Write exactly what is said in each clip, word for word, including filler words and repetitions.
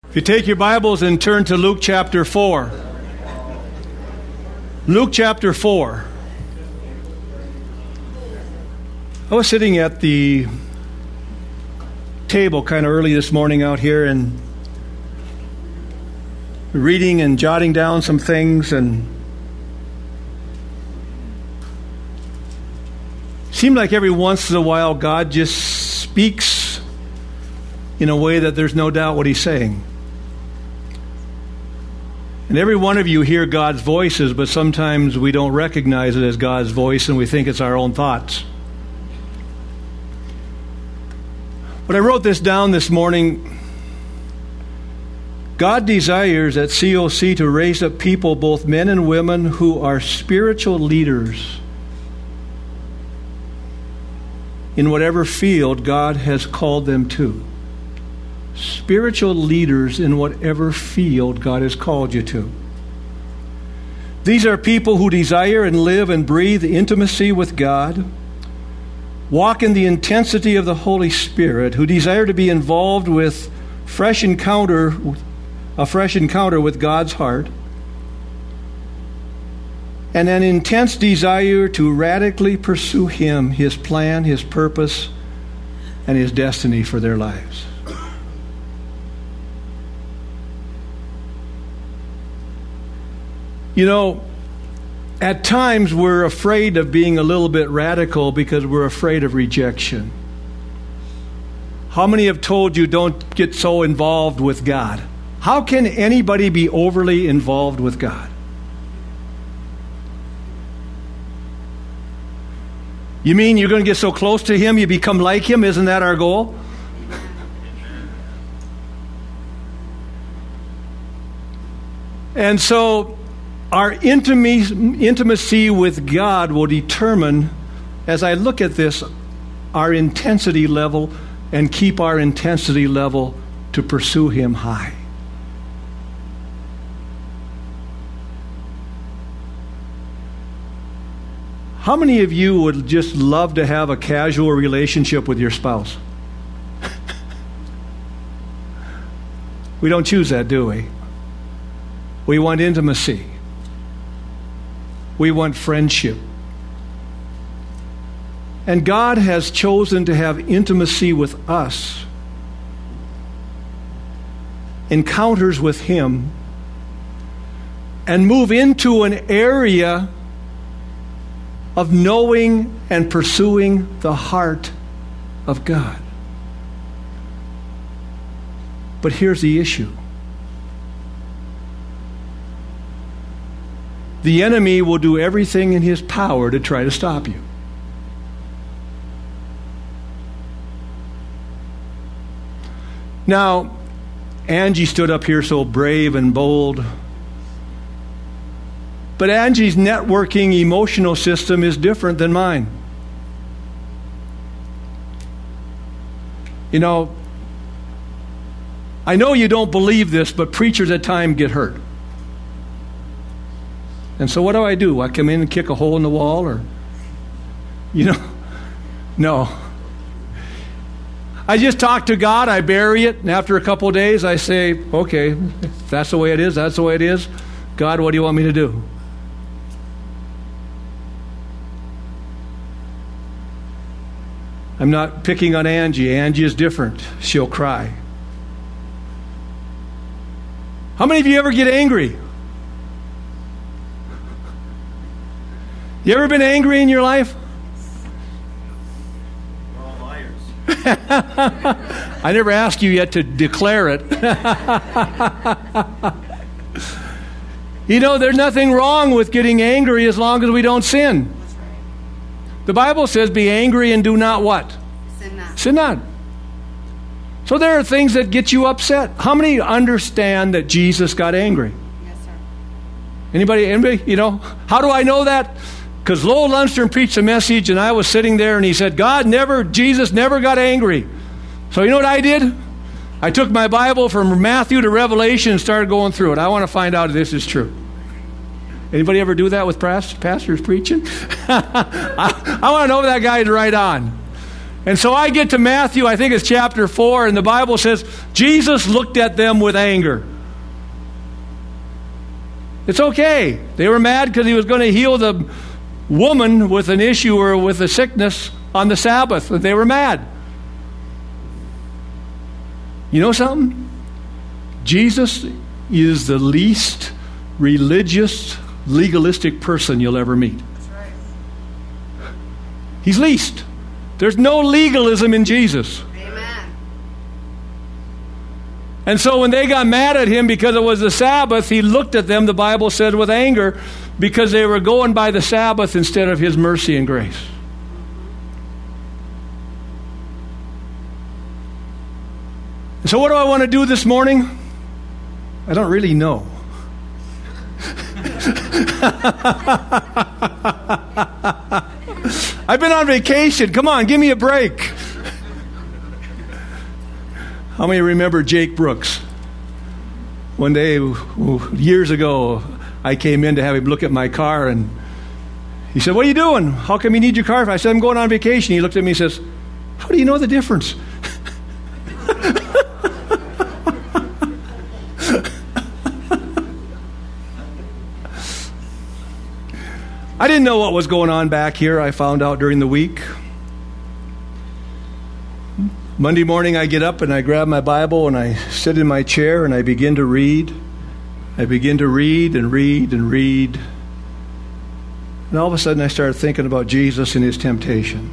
If you take your Bibles and turn to Luke chapter four. Luke chapter four. I was sitting at the table kind of early this morning out here and reading and jotting down some things, and it seemed like every once in a while God just speaks in a way that there's no doubt what he's saying. And every one of you hear God's voices, but sometimes we don't recognize it as God's voice and we think it's our own thoughts. But I wrote this down this morning. God desires at C O C to raise up people, both men and women, who are spiritual leaders in whatever field God has called them to. Spiritual leaders in whatever field God has called you to. These are people who desire and live and breathe intimacy with God, walk in the intensity of the Holy Spirit, who desire to be involved with fresh encounter, a fresh encounter with God's heart, and an intense desire to radically pursue Him, His plan, His purpose, and His destiny for their lives. You know, at times we're afraid of being a little bit radical because we're afraid of rejection. How many have told you don't get so involved with God? How can anybody be overly involved with God? You mean you're going to get so close to Him you become like Him? Isn't that our goal? And so our intimacy with God will determine, as I look at this, our intensity level, and keep our intensity level to pursue Him high. How many of you would just love to have a casual relationship with your spouse? We don't choose that, do we? We want intimacy. We want friendship. And God has chosen to have intimacy with us, encounters with Him, and move into an area of knowing and pursuing the heart of God. But here's the issue. The enemy will do everything in his power to try to stop you. Now, Angie stood up here so brave and bold. But Angie's networking emotional system is different than mine. You know, I know you don't believe this, but preachers at times get hurt. And so what do I do? I come in and kick a hole in the wall, or, you know, no. I just talk to God, I bury it, and after a couple of days I say, okay, if that's the way it is, that's the way it is. God, what do you want me to do? I'm not picking on Angie. Angie is different. She'll cry. How many of you ever get angry? You ever been angry in your life? We're all liars. I never asked you yet to declare it. You know, there's nothing wrong with getting angry as long as we don't sin. The Bible says, be angry and do not what? Sin not. Sin not. So there are things that get you upset. How many understand that Jesus got angry? Yes, sir. Anybody, anybody, you know? How do I know that? Because Lowell Lundstrom preached a message, and I was sitting there, and he said, God never, Jesus never got angry. So you know what I did? I took my Bible from Matthew to Revelation and started going through it. I want to find out if this is true. Anybody ever do that with pastors preaching? I, I want to know if that guy is right on. And so I get to Matthew, I think it's chapter four, and the Bible says, Jesus looked at them with anger. It's okay. They were mad because he was going to heal the woman with an issue or with a sickness on the Sabbath. They were mad. You know something? Jesus is the least religious, legalistic person you'll ever meet. That's right. He's least. There's no legalism in Jesus. Amen. And so when they got mad at him because it was the Sabbath, he looked at them, the Bible said, with anger because they were going by the Sabbath instead of his mercy and grace. So what do I want to do this morning? I don't really know. I've been on vacation. Come on, give me a break. How many remember Jake Brooks? One day, years ago, I came in to have him look at my car, and he said, "What are you doing? How come you need your car?" I said, "I'm going on vacation." He looked at me and says, "How do you know the difference?" I didn't know what was going on back here. I found out during the week. Monday morning I get up and I grab my Bible and I sit in my chair and I begin to read. I begin to read and read and read. And all of a sudden I started thinking about Jesus and his temptation.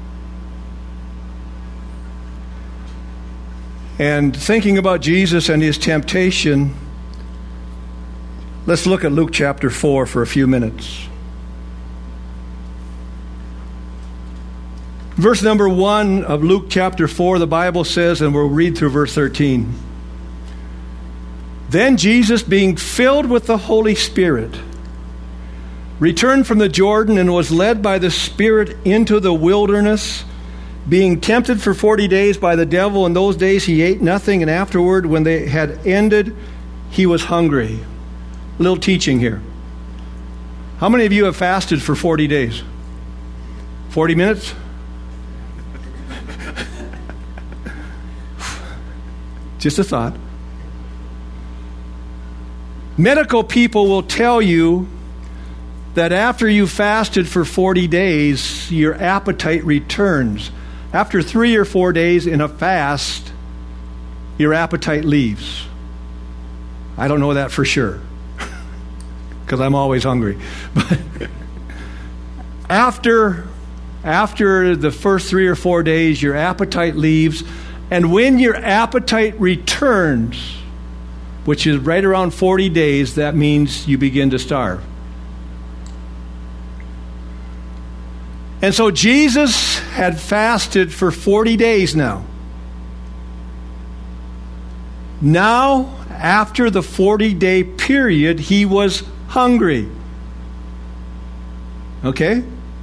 And thinking about Jesus and his temptation, let's look at Luke chapter four for a few minutes. Verse number one of Luke chapter four, the Bible says, and we'll read through verse thirteen. Then Jesus, being filled with the Holy Spirit, returned from the Jordan and was led by the Spirit into the wilderness, being tempted for forty days by the devil. In those days he ate nothing, and afterward, when they had ended, he was hungry. A little teaching here. How many of you have fasted for forty days? forty minutes? Just a thought. Medical people will tell you that after you fasted for forty days, your appetite returns. After three or four days in a fast, your appetite leaves. I don't know that for sure, because I'm always hungry. But after, after the first three or four days, your appetite leaves. And when your appetite returns, which is right around forty days, that means you begin to starve. And so Jesus had fasted for forty days now. Now, after the forty-day period, he was hungry. Okay?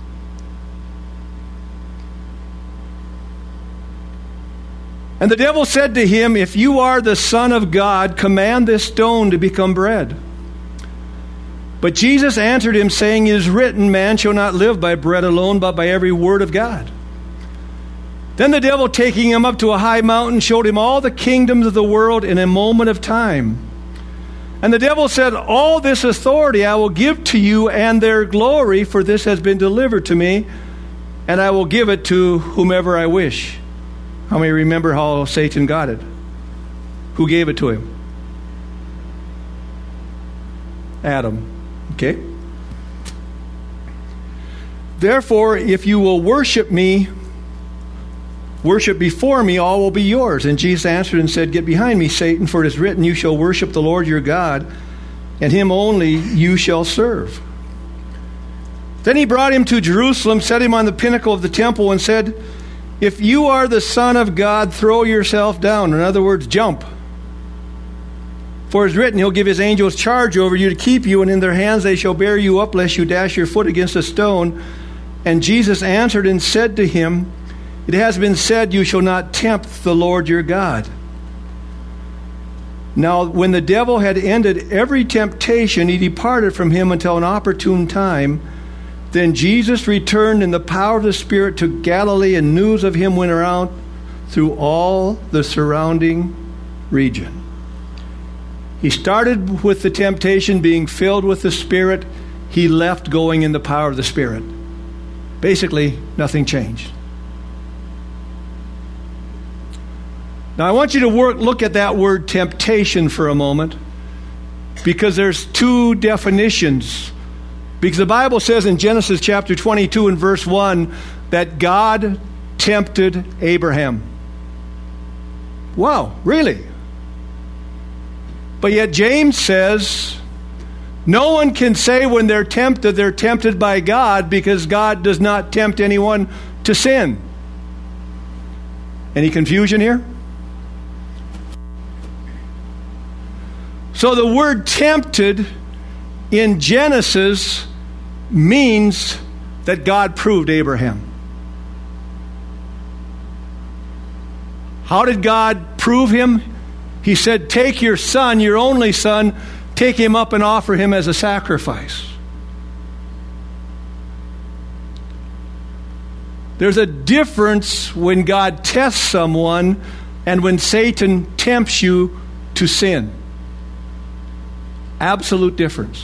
And the devil said to him, "If you are the Son of God, command this stone to become bread." But Jesus answered him, saying, "It is written, man shall not live by bread alone, but by every word of God." Then the devil, taking him up to a high mountain, showed him all the kingdoms of the world in a moment of time. And the devil said, "All this authority I will give to you and their glory, for this has been delivered to me, and I will give it to whomever I wish." How many remember how Satan got it? Who gave it to him? Adam. Okay? "Therefore, if you will worship me, worship before me, all will be yours." And Jesus answered and said, "Get behind me, Satan, for it is written, you shall worship the Lord your God, and him only you shall serve." Then he brought him to Jerusalem, set him on the pinnacle of the temple, and said, "If you are the Son of God, throw yourself down." In other words, jump. "For it is written, he'll give his angels charge over you to keep you, and in their hands they shall bear you up, lest you dash your foot against a stone." And Jesus answered and said to him, "It has been said, you shall not tempt the Lord your God." Now, when the devil had ended every temptation, he departed from him until an opportune time. Then Jesus returned in the power of the Spirit to Galilee, and news of him went around through all the surrounding region. He started with the temptation, being filled with the Spirit. He left going in the power of the Spirit. Basically, nothing changed. Now, I want you to work, look at that word temptation for a moment, because there's two definitions. Because the Bible says in Genesis chapter twenty-two and verse one that God tempted Abraham. Wow, really? But yet James says no one can say when they're tempted, they're tempted by God, because God does not tempt anyone to sin. Any confusion here? So the word tempted in Genesis means that God proved Abraham. How did God prove him? He said, take your son, your only son, take him up and offer him as a sacrifice. There's a difference when God tests someone and when Satan tempts you to sin. Absolute difference.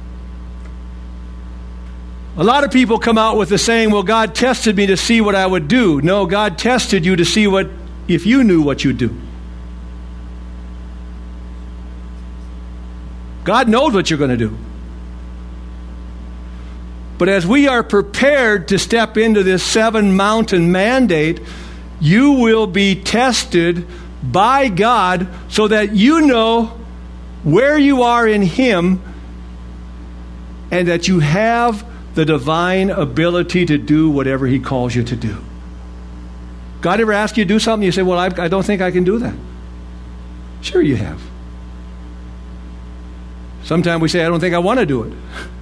A lot of people come out with the saying, well, God tested me to see what I would do. No, God tested you to see what, if you knew what you'd do. God knows what you're going to do. But as we are prepared to step into this seven mountain mandate, you will be tested by God so that you know where you are in Him and that you have the divine ability to do whatever He calls you to do. God ever ask you to do something? You say, well, I, I don't think I can do that. Sure you have. Sometimes we say, I don't think I want to do it.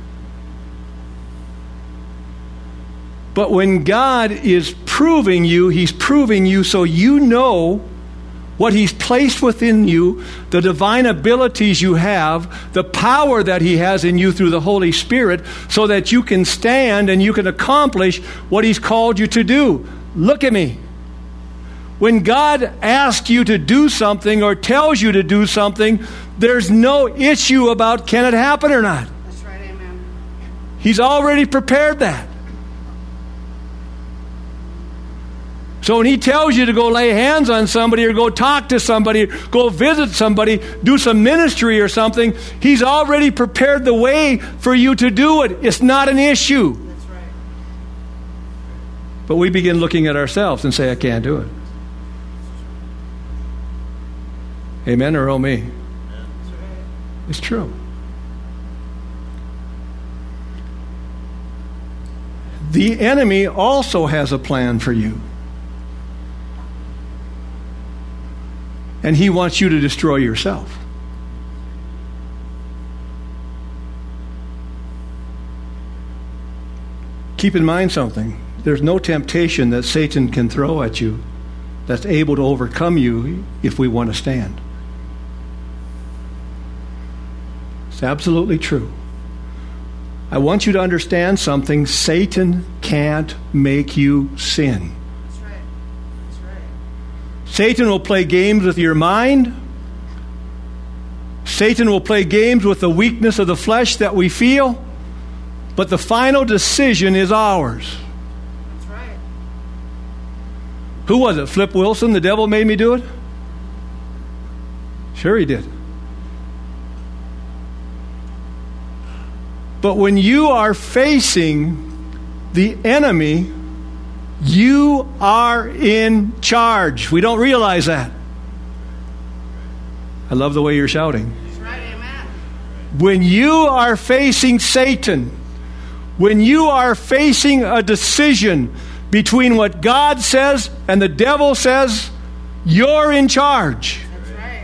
But when God is proving you, He's proving you so you know what He's placed within you, the divine abilities you have, the power that He has in you through the Holy Spirit, so that you can stand and you can accomplish what He's called you to do. Look at me. When God asks you to do something or tells you to do something, there's no issue about can it happen or not. That's right, amen. He's already prepared that. So when He tells you to go lay hands on somebody or go talk to somebody, go visit somebody, do some ministry or something, He's already prepared the way for you to do it. It's not an issue. That's right. But we begin looking at ourselves and say, I can't do it. Amen or oh me? It's true. The enemy also has a plan for you. And he wants you to destroy yourself. Keep in mind something. There's no temptation that Satan can throw at you that's able to overcome you if we want to stand. It's absolutely true. I want you to understand something. Satan can't make you sin. That's right. That's right. Satan will play games with your mind. Satan will play games with the weakness of the flesh that we feel. But the final decision is ours. That's right. Who was it? Flip Wilson? The devil made me do it? Sure he did. But when you are facing the enemy, you are in charge. We don't realize that. I love the way you're shouting. That's right, amen. When you are facing Satan, when you are facing a decision between what God says and the devil says, you're in charge. That's right.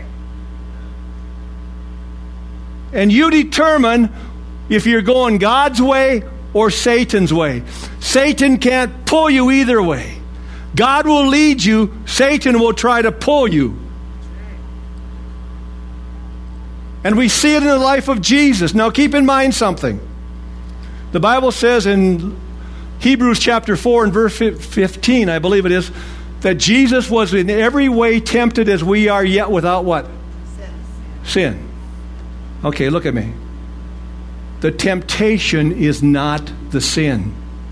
And you determine if you're going God's way or Satan's way. Satan can't pull you either way. God will lead you. Satan will try to pull you. And we see it in the life of Jesus. Now keep in mind something. The Bible says in Hebrews chapter four and verse fifteen, I believe it is, that Jesus was in every way tempted as we are, yet without what? Sin. Sin. Okay, look at me. The temptation is not the sin.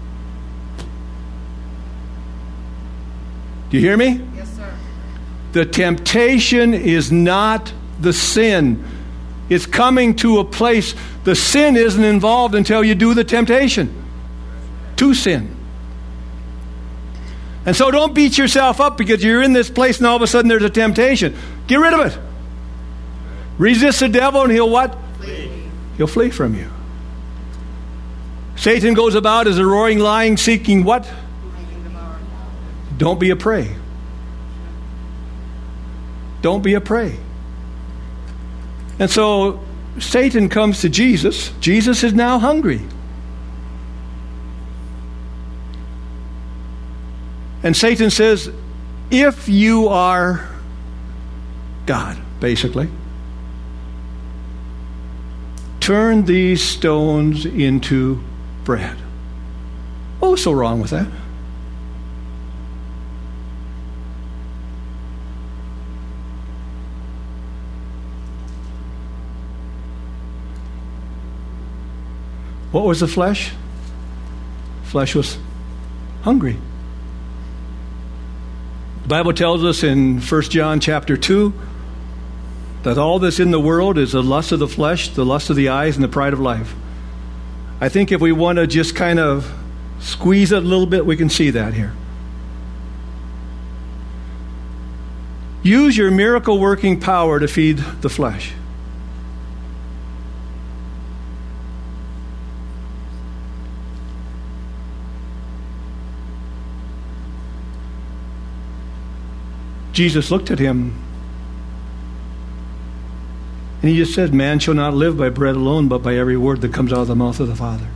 Do you hear me? Yes, sir. The temptation is not the sin. It's coming to a place. The sin isn't involved until you do the temptation to sin. And so don't beat yourself up because you're in this place and all of a sudden there's a temptation. Get rid of it. Resist the devil and he'll what? Flee. He'll flee from you. Satan goes about as a roaring lion seeking what? Fleeing devour. Don't be a prey. Don't be a prey. And so Satan comes to Jesus. Jesus is now hungry. And Satan says, if you are God, basically, turn these stones into bread. What was so wrong with that? What was the flesh? Flesh was hungry. The Bible tells us in First John chapter two that all that's in the world is the lust of the flesh, the lust of the eyes, and the pride of life. I think if we want to just kind of squeeze it a little bit, we can see that here. Use your miracle working power to feed the flesh. Jesus looked at him and he just said, man shall not live by bread alone, but by every word that comes out of the mouth of the Father.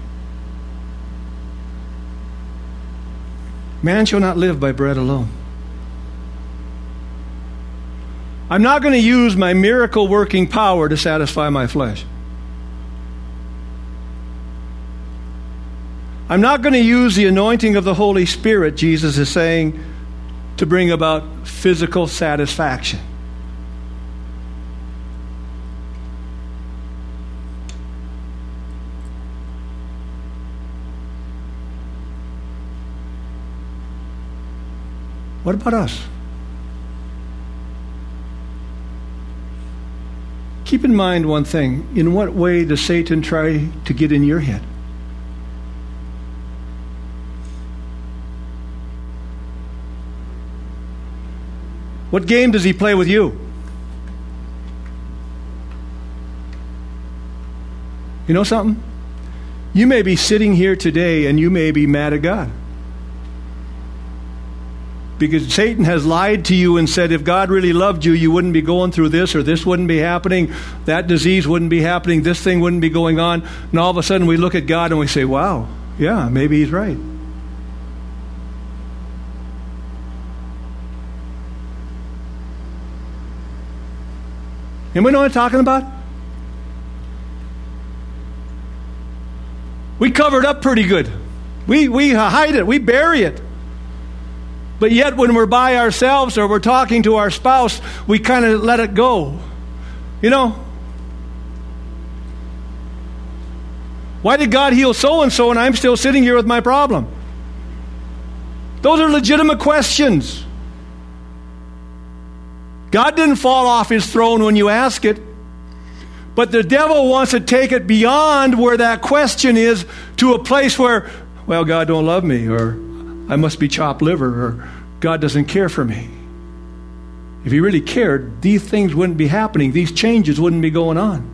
Man shall not live by bread alone. I'm not going to use my miracle working power to satisfy my flesh. I'm not going to use the anointing of the Holy Spirit, Jesus is saying, to bring about physical satisfaction. What about us? Keep in mind one thing. In what way does Satan try to get in your head? What game does he play with you? You know something? You may be sitting here today and you may be mad at God. Because Satan has lied to you and said, if God really loved you, you wouldn't be going through this, or this wouldn't be happening, that disease wouldn't be happening, this thing wouldn't be going on. And all of a sudden we look at God and we say, wow, yeah, maybe he's right. Anybody know what I'm talking about? We cover it up pretty good. We we hide it. We bury it. But yet when we're by ourselves or we're talking to our spouse, we kind of let it go. You know? Why did God heal so-and-so and I'm still sitting here with my problem? Those are legitimate questions. God didn't fall off his throne when you ask it. But the devil wants to take it beyond where that question is to a place where, well, God don't love me, or I must be chopped liver, or God doesn't care for me. If he really cared, these things wouldn't be happening. These changes wouldn't be going on.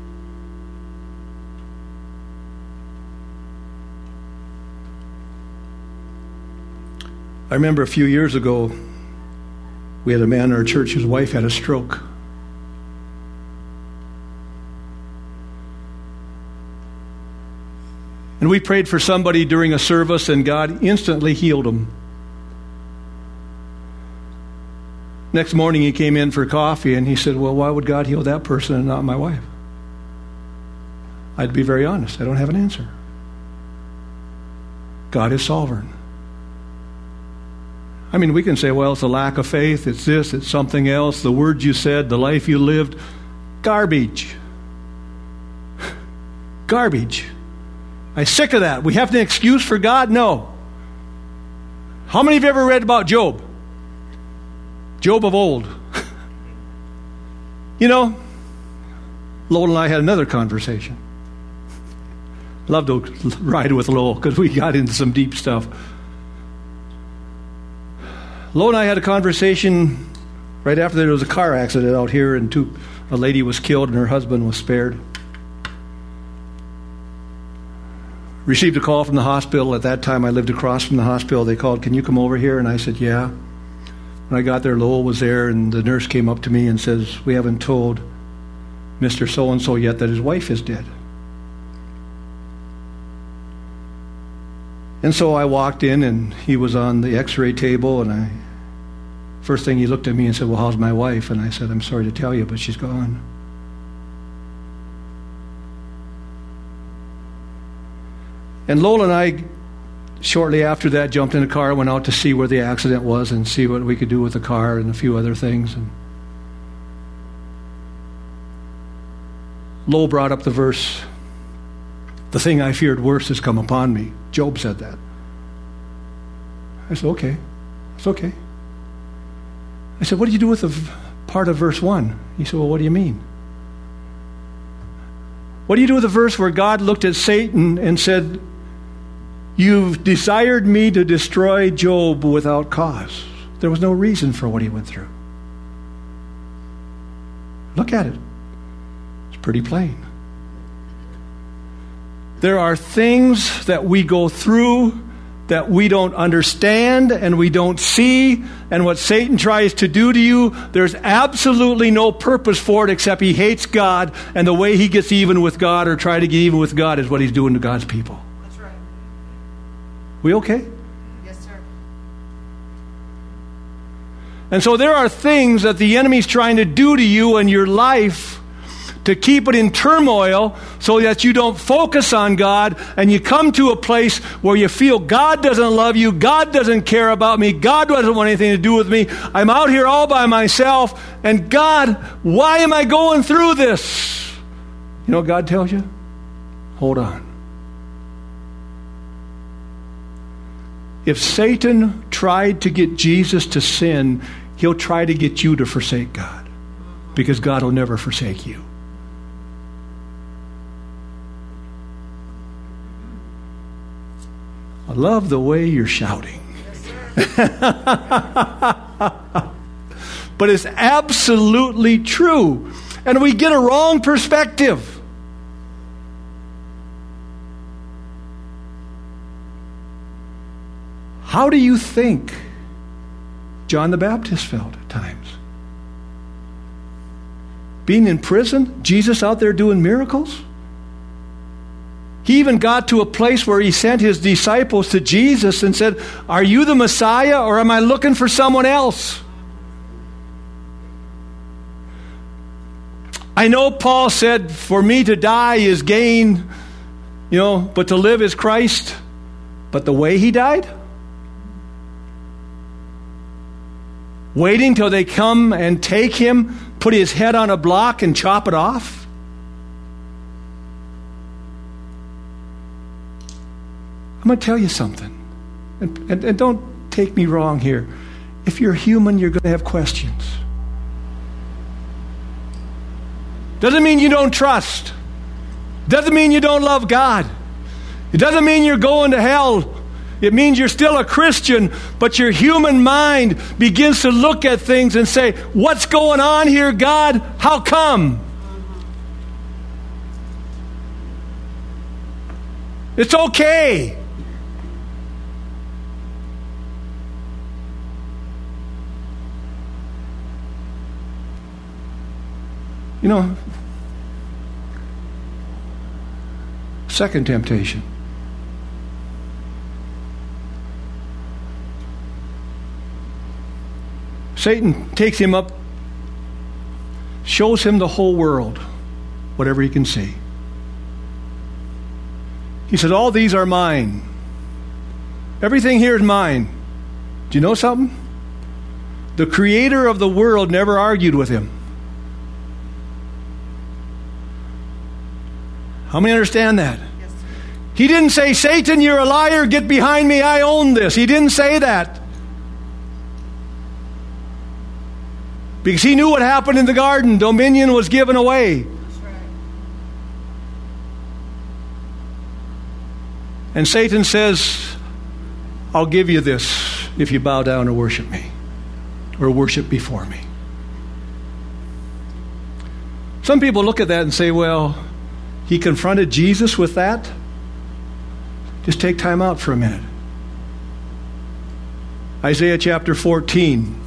I remember a few years ago, we had a man in our church whose wife had a stroke. And we prayed for somebody during a service, and God instantly healed him. Next morning he came in for coffee, and he said, well, why would God heal that person and not my wife? I'd be very honest. I don't have an answer. God is sovereign. I mean, we can say, well, it's a lack of faith, it's this, it's something else, the words you said, the life you lived. Garbage. Garbage. I'm sick of that. We have an excuse for God? No. How many of you ever read about Job? Job of old. You know, Lowell and I had another conversation. Love to ride with Lowell because we got into some deep stuff. Lowell and I had a conversation right after there was a car accident out here, and two, a lady was killed and her husband was spared. Received a call from the hospital. At that time, I lived across from the hospital. They called, "Can you come over here?" And I said, "Yeah." When I got there, Lowell was there, and the nurse came up to me and says, "We haven't told Mister So-and-so yet that his wife is dead." And so I walked in, and he was on the x-ray table, and I, first thing he looked at me and said, "Well, how's my wife?" And I said, "I'm sorry to tell you, but she's gone." And Lowell and I, shortly after that, jumped in a car, went out to see where the accident was and see what we could do with the car and a few other things. And Lowell brought up the verse, "The thing I feared worse has come upon me." Job said that. I said, "Okay, it's okay." I said, "What do you do with the v- part of verse one? He said, "Well, what do you mean?" What do you do with the verse where God looked at Satan and said, "You've desired me to destroy Job without cause"? There was no reason for what he went through. Look at it. It's pretty plain. There are things that we go through that we don't understand and we don't see, and what Satan tries to do to you, there's absolutely no purpose for it except he hates God, and the way he gets even with God or try to get even with God is what he's doing to God's people. That's right. We okay? Yes, sir. And so there are things that the enemy's trying to do to you in your life to keep it in turmoil so that you don't focus on God, and you come to a place where you feel God doesn't love you, God doesn't care about me, God doesn't want anything to do with me, I'm out here all by myself, and God, why am I going through this? You know what God tells you? Hold on. If Satan tried to get Jesus to sin, he'll try to get you to forsake God, because God will never forsake you. I love the way you're shouting. But it's absolutely true. And we get a wrong perspective. How do you think John the Baptist felt at times? Being in prison, Jesus out there doing miracles? He even got to a place where he sent his disciples to Jesus and said, "Are you the Messiah, or am I looking for someone else?" I know Paul said, "For me to die is gain, you know, but to live is Christ." But the way he died? Waiting till they come and take him, put his head on a block and chop it off? I'm going to tell you something, and, and, and don't take me wrong here. If you're human, you're going to have questions. Doesn't mean you don't trust. Doesn't mean you don't love God. It doesn't mean you're going to hell. It means you're still a Christian, but your human mind begins to look at things and say, "What's going on here, God? How come?" It's okay. You know, second temptation. Satan takes him up, shows him the whole world, whatever he can see. He said, "All these are mine. Everything here is mine. Do you know something? The creator of the world never argued with him. How many understand that? Yes, sir. He didn't say, Satan, you're a liar, get behind me, I own this. He didn't say that. Because he knew what happened in the garden. Dominion was given away. That's right. And Satan says, I'll give you this if you bow down or worship me, or worship before me. Some people look at that and say, well, he confronted Jesus with that. Just take time out for a minute. Isaiah chapter fourteen.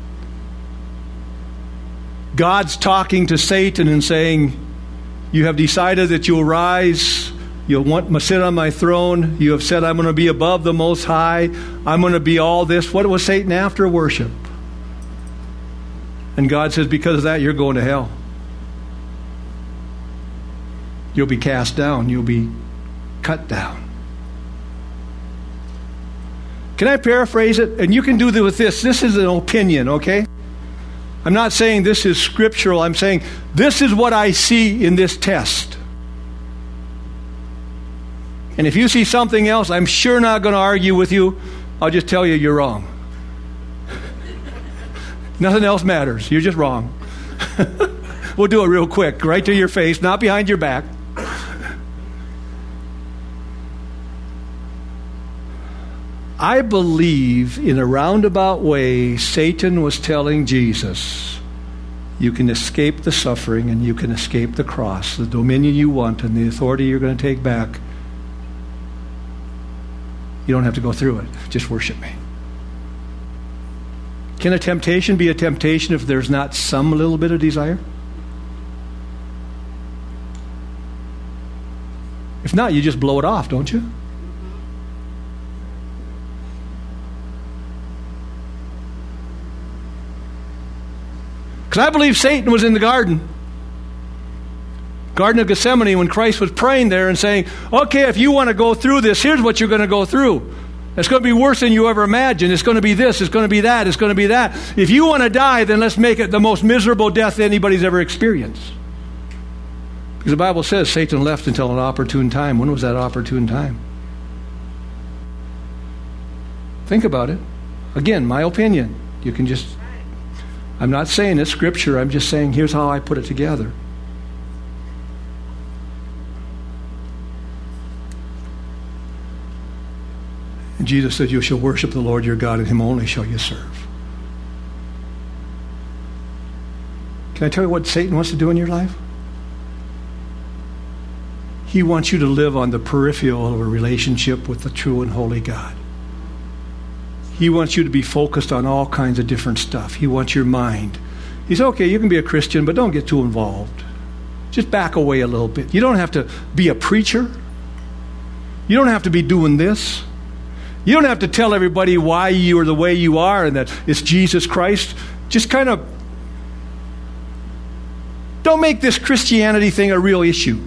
God's talking to Satan and saying, you have decided that you'll rise, you'll want to sit on my throne, you have said I'm going to be above the Most High, I'm going to be all this. What was Satan after? Worship. And God says, because of that, you're going to hell. You'll be cast down, you'll be cut down. Can I paraphrase it? And you can do this with this. This is an opinion, okay? I'm not saying this is scriptural. I'm saying this is what I see in this test. And if you see something else, I'm sure not going to argue with you. I'll just tell you you're wrong. Nothing else matters. You're just wrong. We'll do it real quick, right to your face, not behind your back. I believe in a roundabout way, Satan was telling Jesus, you can escape the suffering and you can escape the cross, the dominion you want and the authority you're going to take back. You don't have to go through it. Just worship me. Can a temptation be a temptation if there's not some little bit of desire? If not, you just blow it off, don't you? Because I believe Satan was in the garden. Garden of Gethsemane, when Christ was praying there and saying, okay, if you want to go through this, here's what you're going to go through. It's going to be worse than you ever imagined. It's going to be this, it's going to be that, it's going to be that. If you want to die, then let's make it the most miserable death anybody's ever experienced. Because the Bible says Satan left until an opportune time. When was that opportune time? Think about it. Again, my opinion. You can just... I'm not saying it's scripture. I'm just saying here's how I put it together. And Jesus said, you shall worship the Lord your God, and him only shall you serve. Can I tell you what Satan wants to do in your life? He wants you to live on the peripheral of a relationship with the true and holy God. He wants you to be focused on all kinds of different stuff. He wants your mind. He said, okay, you can be a Christian, but don't get too involved. Just back away a little bit. You don't have to be a preacher. You don't have to be doing this. You don't have to tell everybody why you are the way you are and that it's Jesus Christ. Just kind of don't make this Christianity thing a real issue.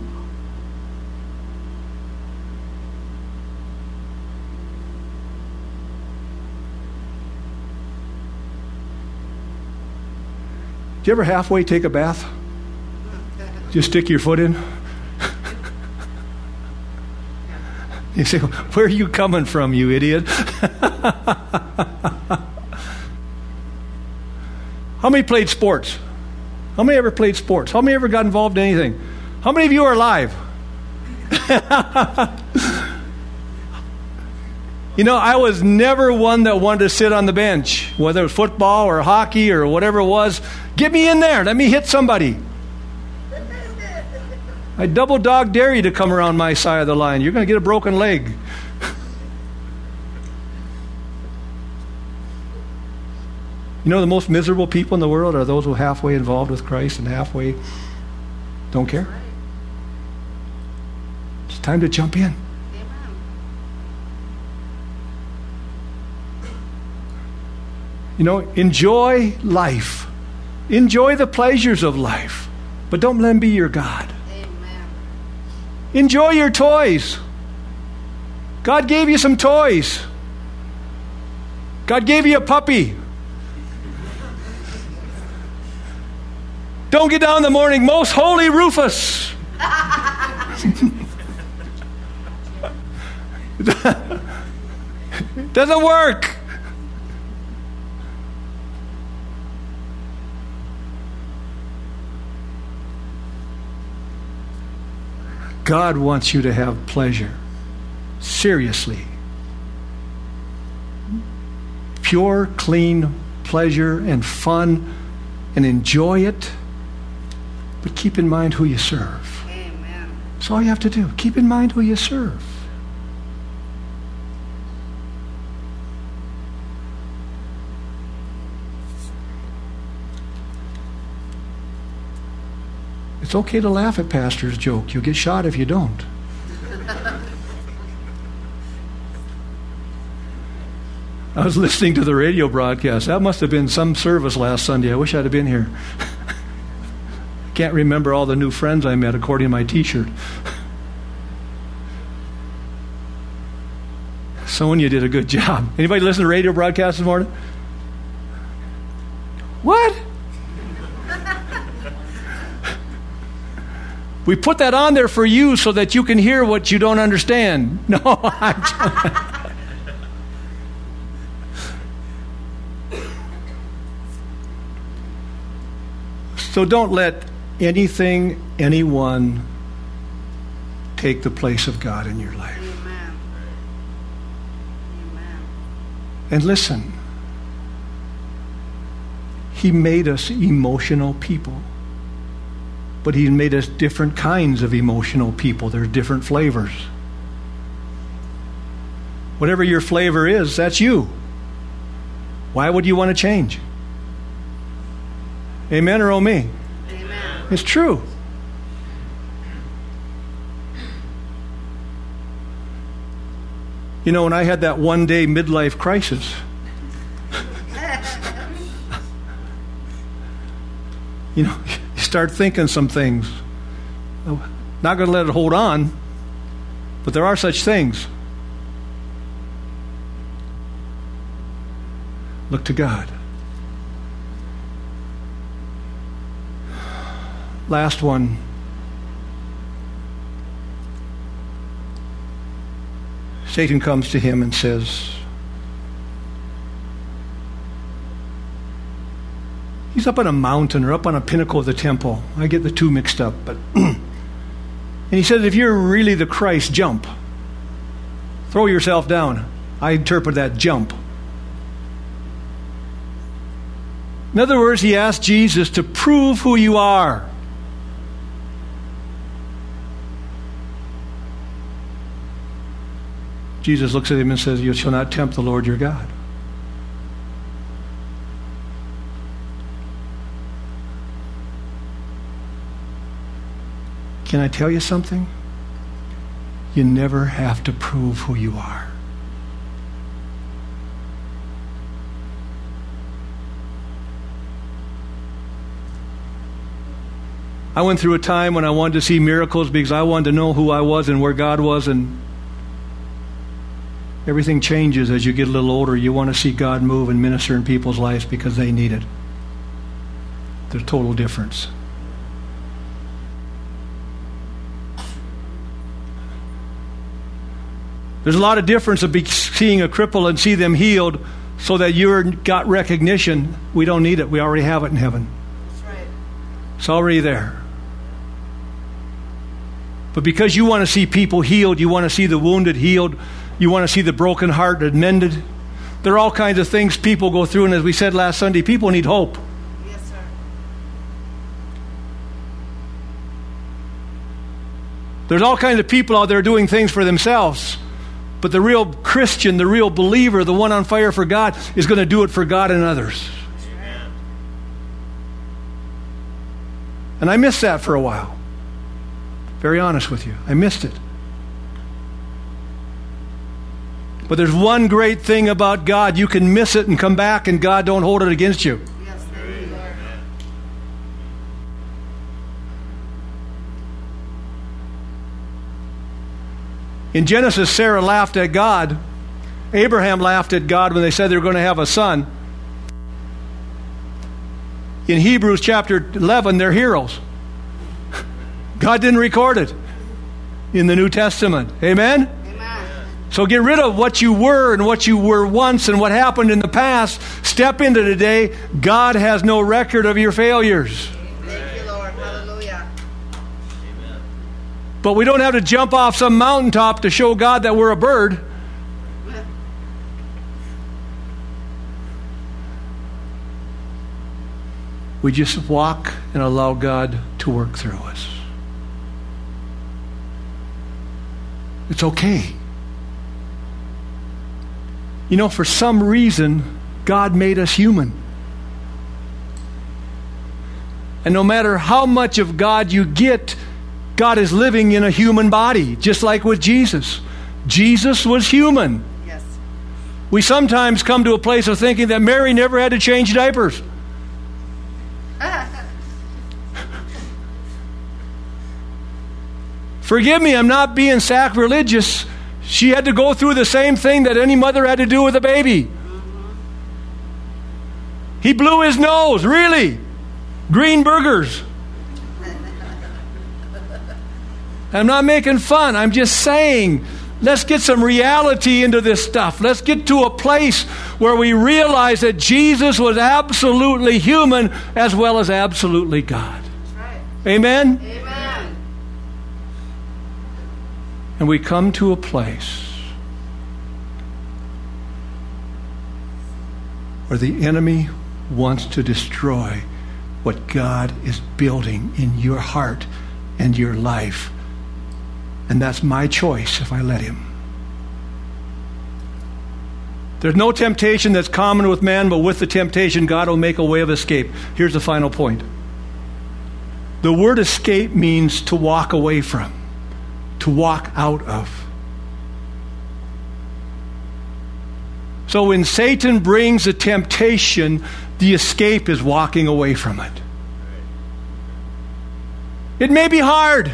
Do you ever halfway take a bath? Just stick your foot in? You say, where are you coming from, you idiot? How many played sports? How many ever played sports? How many ever got involved in anything? How many of you are alive? You know, I was never one that wanted to sit on the bench, whether it was football or hockey or whatever it was. Get me in there. Let me hit somebody. I double dog dare you to come around my side of the line. You're going to get a broken leg. You know, the most miserable people in the world are those who are halfway involved with Christ and halfway don't care. It's time to jump in. You know, enjoy life. Enjoy the pleasures of life. But don't let them be your God. Amen. Enjoy your toys. God gave you some toys. God gave you a puppy. Don't get down in the morning, most holy Rufus. Doesn't work. God wants you to have pleasure. Seriously. Pure, clean pleasure and fun, and enjoy it. But keep in mind who you serve. Amen. That's all you have to do. Keep in mind who you serve. It's okay to laugh at pastor's joke. You'll get shot if you don't. I was listening to the radio broadcast. That must have been some service last Sunday. I wish I'd have been here. Can't remember all the new friends I met according to my t-shirt. Sonia did a good job. Anybody listen to radio broadcast this morning? What? We put that on there for you so that you can hear what you don't understand. No, I'm So don't let anything, anyone take the place of God in your life. Amen. Amen. And listen, He made us emotional people. But He made us different kinds of emotional people. There's different flavors. Whatever your flavor is, that's you. Why would you want to change? Amen or oh me? Amen. It's true. You know, when I had that one-day midlife crisis, you know, you start thinking some things. Not going to let it hold on, but there are such things. Look to God. Last one. Satan comes to him and says, he's up on a mountain or up on a pinnacle of the temple. I get the two mixed up. But and he says, if you're really the Christ, jump. Throw yourself down. I interpret that jump. In other words, he asked Jesus to prove who you are. Jesus looks at him and says, you shall not tempt the Lord your God. Can I tell you something? You never have to prove who you are. I went through a time when I wanted to see miracles because I wanted to know who I was and where God was, and everything changes as you get a little older. You want to see God move and minister in people's lives because they need it. There's a total difference. There's a lot of difference of seeing a cripple and see them healed so that you've got recognition. We don't need it. We already have it in heaven. That's right. It's already there. But because you want to see people healed, you want to see the wounded healed, you want to see the broken heart mended, there are all kinds of things people go through. And as we said last Sunday, people need hope. Yes, sir. There's all kinds of people out there doing things for themselves. But the real Christian, the real believer, the one on fire for God, is going to do it for God and others. Amen. And I missed that for a while. Very honest with you. I missed it. But there's one great thing about God. You can miss it and come back and God don't hold it against you. Yes, thank you, Lord. In Genesis, Sarah laughed at God Abraham laughed at God when they said they were going to have a son. In Hebrews chapter eleven, they're heroes. God didn't record it in the New Testament. Amen? Amen. So get rid of what you were and what you were once and what happened in the past. Step into today. God has no record of your failures. Thank you, Lord. Hallelujah. But we don't have to jump off some mountaintop to show God that we're a bird. We just walk and allow God to work through us. It's okay. You know, for some reason, God made us human. And no matter how much of God you get, God is living in a human body, just like with Jesus. Jesus was human. Yes. We sometimes come to a place of thinking that Mary never had to change diapers. Forgive me, I'm not being sacrilegious. She had to go through the same thing that any mother had to do with a baby. He blew his nose, really. Green burgers. I'm not making fun. I'm just saying, let's get some reality into this stuff. Let's get to a place where we realize that Jesus was absolutely human as well as absolutely God. That's right. Amen? Amen. And we come to a place where the enemy wants to destroy what God is building in your heart and your life. And that's my choice if I let him. There's no temptation that's common with man, but with the temptation, God will make a way of escape. Here's the final point. The word escape means to walk away from, to walk out of. So when Satan brings a temptation, the escape is walking away from it. It may be hard.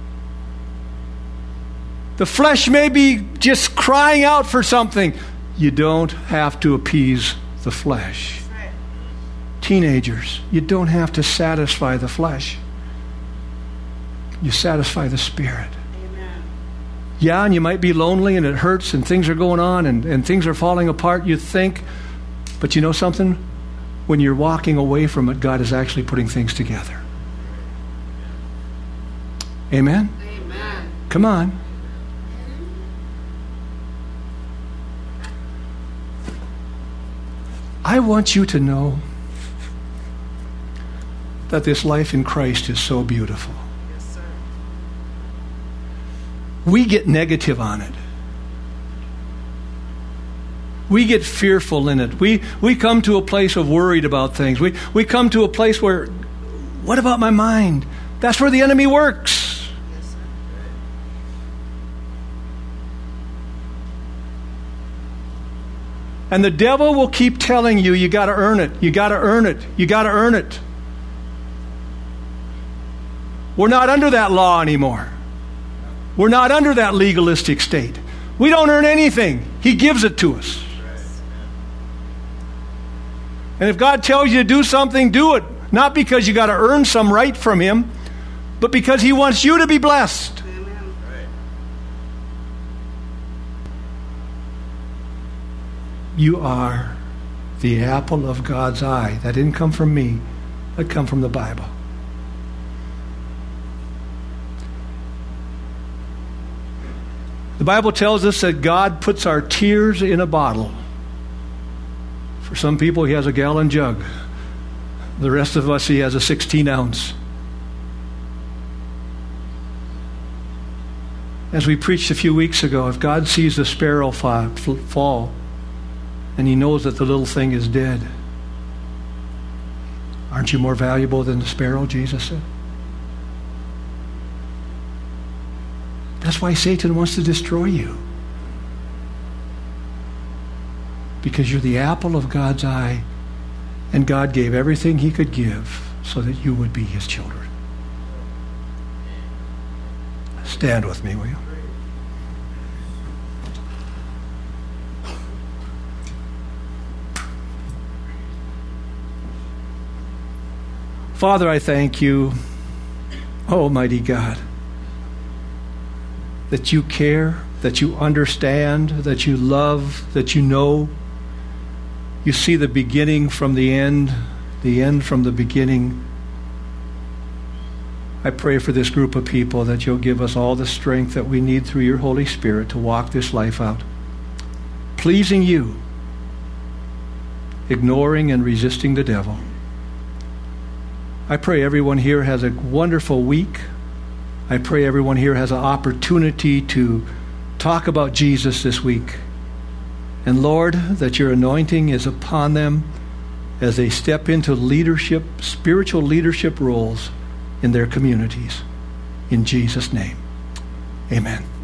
The flesh may be just crying out for something. You don't have to appease the flesh. Right. Teenagers, you don't have to satisfy the flesh. You satisfy the Spirit. Amen. Yeah, and you might be lonely and it hurts and things are going on and, and things are falling apart, you think. But you know something? When you're walking away from it, God is actually putting things together. Amen? Amen. Come on. I want you to know that this life in Christ is so beautiful. Yes, sir. We get negative on it. We get fearful in it. We we come to a place of worried about things. We we come to a place where, what about my mind? That's where the enemy works. Yes, sir. And the devil will keep telling you, you got to earn it. You got to earn it. You got to earn it. We're not under that law anymore. We're not under that legalistic state. We don't earn anything. He gives it to us. And if God tells you to do something, do it. Not because you got to earn some right from him, but because he wants you to be blessed. Amen. You are the apple of God's eye. That didn't come from me. That come from the Bible. The Bible tells us that God puts our tears in a bottle. For some people, he has a gallon jug. The rest of us, he has a sixteen ounce. As we preached a few weeks ago, if God sees the sparrow fall, and he knows that the little thing is dead, aren't you more valuable than the sparrow, Jesus said? That's why Satan wants to destroy you. Because you're the apple of God's eye, and God gave everything he could give so that you would be his children. Stand with me, will you? Father, I thank you, Almighty God, that you care, that you understand, that you love, that you know. You see the beginning from the end, the end from the beginning. I pray for this group of people that you'll give us all the strength that we need through your Holy Spirit to walk this life out, pleasing you, ignoring and resisting the devil. I pray everyone here has a wonderful week. I pray everyone here has an opportunity to talk about Jesus this week. And Lord, that your anointing is upon them as they step into leadership, spiritual leadership roles in their communities. In Jesus' name, amen.